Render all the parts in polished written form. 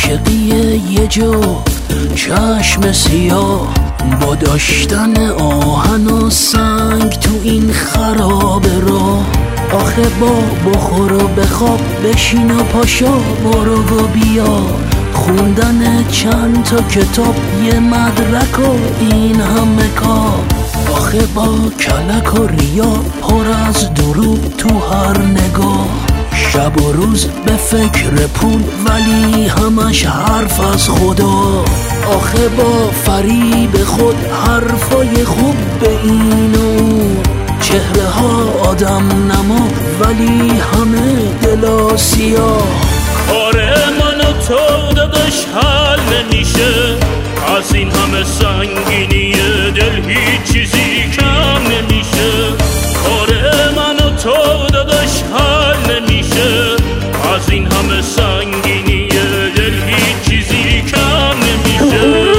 عاشقی یه جو چشم سیاه با داشتن آهن و سنگ تو این خرابه راه. آخه بخور و بخواب بشین و پاشا برو و بیا، خوندن چند تا کتاب یه مدرک و این همه کار. آخه با کلک و ریا پر از دروغ تو هر نگاه، شب و روز به فکر پول ولی همش حرف از خدا. آخه با فریب خود حرفای خوب به این و اون، چهره ها آدم نما ولی همه دلا سیاه. کار من و تو داداش حل نمیشه، از این همه سنگینی دل هیچ چیزی کم نمیشه. کار من و تو داداش حل نمیشه، از این همه سنگینی دل هیچ چیزی کم نمیشه.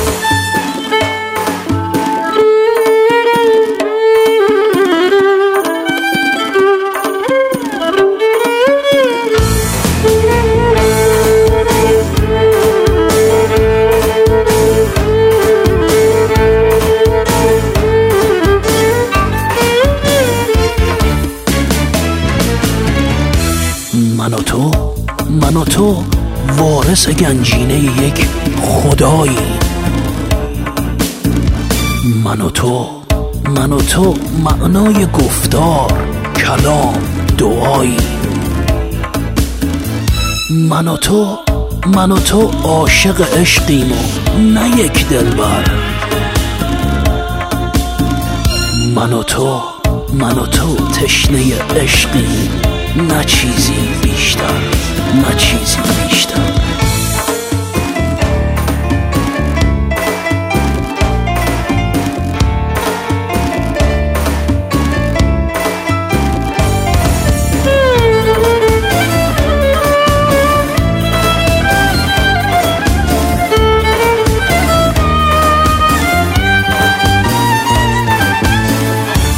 من و تو وارث گنجینه یک خدایی. من و تو معنای گفتار کلام دعایی. من و تو عاشق عشقیم و نه یک دلبر. من و تو تشنه عشقیم، نه چیزی بیشتر.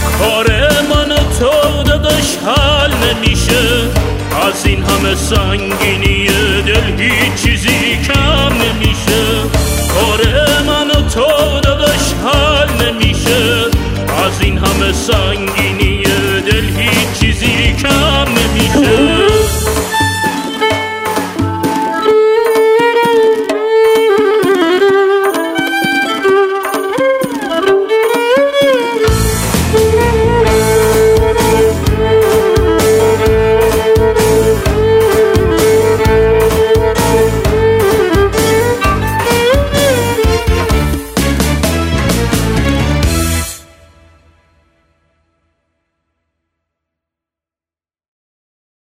کار من و تو داداش حل نمیشه، از این همه سنگ